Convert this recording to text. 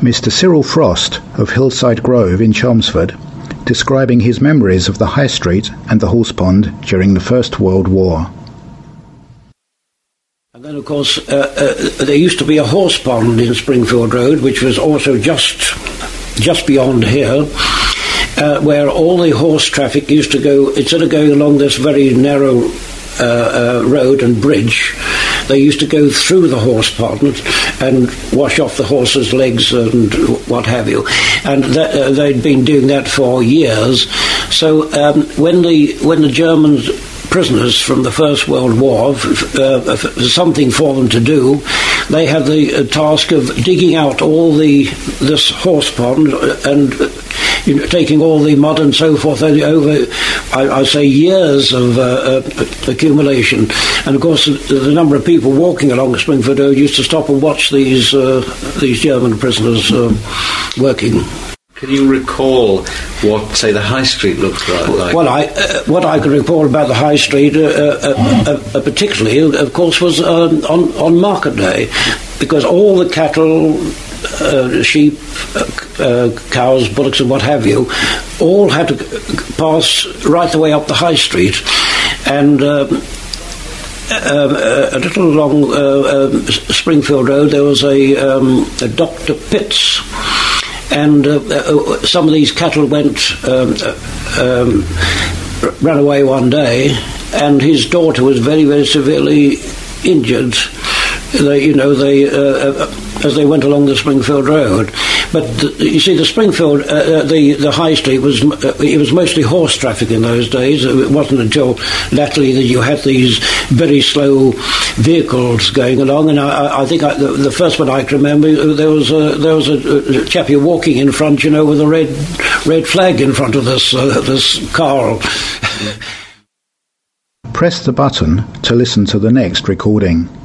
Mr. Cyril Frost of Hillside Grove in Chelmsford, describing his memories of the High Street and the Horse Pond during the First World War. And then, of course, there used to be a horse pond in Springfield Road, which was also just beyond here, where all the horse traffic used to go. Instead of going along this very narrow road and bridge, they used to go through the horse pond and wash off the horses' legs and what have you. And they'd been doing that for years. So when the Germans prisoners from the First World War, something for them to do, they had the task of digging out all this horse pond and taking all the mud and so forth over, I say, years of accumulation. And of course, the number of people walking along Springfield Road used to stop and watch these German prisoners working. Can you recall what, say, the High Street looked like? Well, what I can recall about the High Street, particularly, of course, was on Market Day, because all the cattle, sheep, cows, bullocks, and what have you, all had to pass right the way up the High Street, and a little along Springfield Road there was a Dr. Pitts. And some of these cattle ran away one day, and his daughter was very, very severely injured. As they went along the Springfield Road. But you see, the Springfield, the High Street was mostly horse traffic in those days. It wasn't until latterly that you had these very slow vehicles going along. And I think the first one I can remember, there was a chappie walking in front, with a red flag in front of this car. Press the button to listen to the next recording.